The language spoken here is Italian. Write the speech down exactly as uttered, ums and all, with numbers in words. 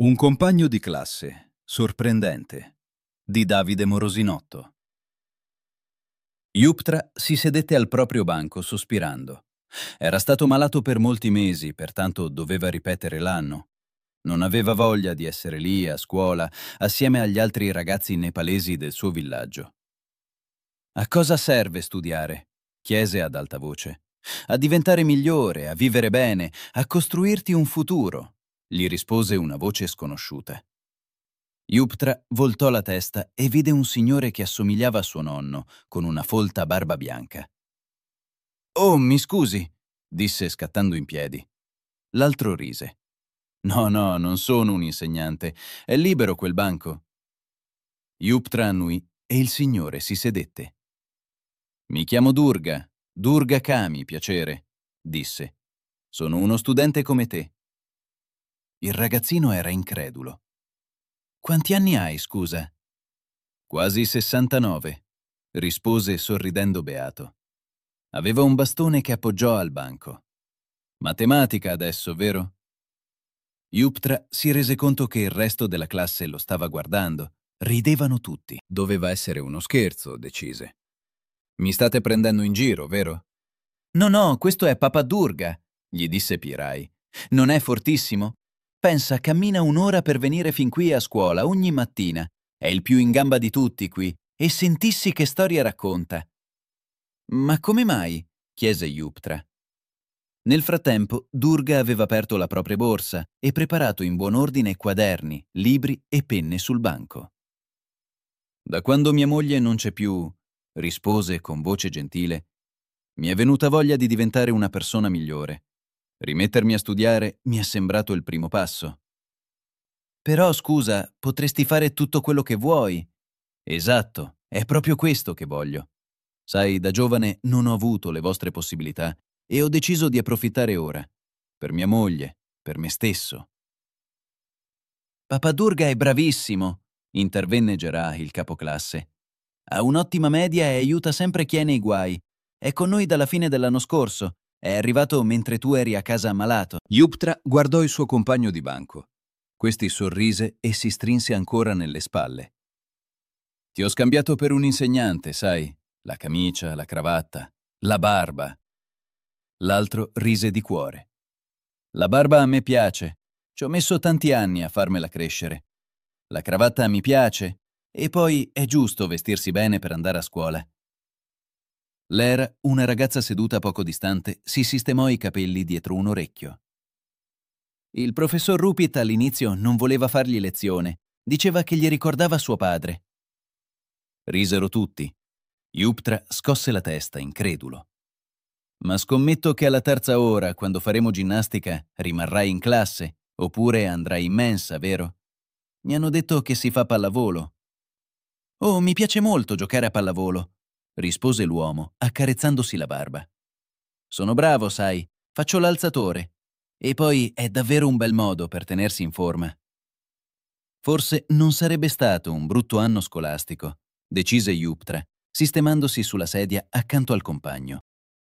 Un compagno di classe, sorprendente, di Davide Morosinotto. Yuptra si sedette al proprio banco sospirando. Era stato malato per molti mesi, pertanto doveva ripetere l'anno. Non aveva voglia di essere lì a scuola, assieme agli altri ragazzi nepalesi del suo villaggio. «A cosa serve studiare?» chiese ad alta voce. «A diventare migliore, a vivere bene, a costruirti un futuro», gli rispose una voce sconosciuta. Yuptra voltò la testa e vide un signore che assomigliava a suo nonno, con una folta barba bianca. «Oh, mi scusi», disse scattando in piedi. L'altro rise. «No, no, non sono un insegnante. È libero quel banco». Yuptra annui e il signore si sedette. «Mi chiamo Durga, Durga Kami, piacere», disse. «Sono uno studente come te». Il ragazzino era incredulo. «Quanti anni hai, scusa?» «Quasi sessantanove», rispose sorridendo beato. Aveva un bastone che appoggiò al banco. «Matematica adesso, vero?» Yuptra si rese conto che il resto della classe lo stava guardando. Ridevano tutti. Doveva essere uno scherzo, decise. «Mi state prendendo in giro, vero?» «No, no, questo è Papa Durga», gli disse Pirai. «Non è fortissimo? Pensa, cammina un'ora per venire fin qui a scuola ogni mattina. È il più in gamba di tutti qui. E sentissi che storia racconta». «Ma come mai?» chiese Yuptra. Nel frattempo, Durga aveva aperto la propria borsa e preparato in buon ordine quaderni, libri e penne sul banco. «Da quando mia moglie non c'è più», rispose con voce gentile, «mi è venuta voglia di diventare una persona migliore. Rimettermi a studiare mi è sembrato il primo passo». «Però, scusa, potresti fare tutto quello che vuoi». «Esatto, è proprio questo che voglio. Sai, da giovane non ho avuto le vostre possibilità e ho deciso di approfittare ora. Per mia moglie, per me stesso». «Papa Durga è bravissimo», intervenne Gerah, il capoclasse. «Ha un'ottima media e aiuta sempre chi è nei guai. È con noi dalla fine dell'anno scorso. È arrivato mentre tu eri a casa ammalato». Yuptra guardò il suo compagno di banco. Questi sorrise e si strinse ancora nelle spalle. «Ti ho scambiato per un insegnante, sai? La camicia, la cravatta, la barba». L'altro rise di cuore. «La barba a me piace. Ci ho messo tanti anni a farmela crescere. La cravatta mi piace. E poi è giusto vestirsi bene per andare a scuola». Lera, una ragazza seduta poco distante, si sistemò i capelli dietro un orecchio. «Il professor Rupit all'inizio non voleva fargli lezione. Diceva che gli ricordava suo padre». Risero tutti. Yuptra scosse la testa, incredulo. «Ma scommetto che alla terza ora, quando faremo ginnastica, rimarrai in classe, oppure andrai in mensa, vero? Mi hanno detto che si fa pallavolo». «Oh, mi piace molto giocare a pallavolo», rispose l'uomo, accarezzandosi la barba. «Sono bravo, sai, faccio l'alzatore. E poi è davvero un bel modo per tenersi in forma». Forse non sarebbe stato un brutto anno scolastico, decise Yuptra, sistemandosi sulla sedia accanto al compagno.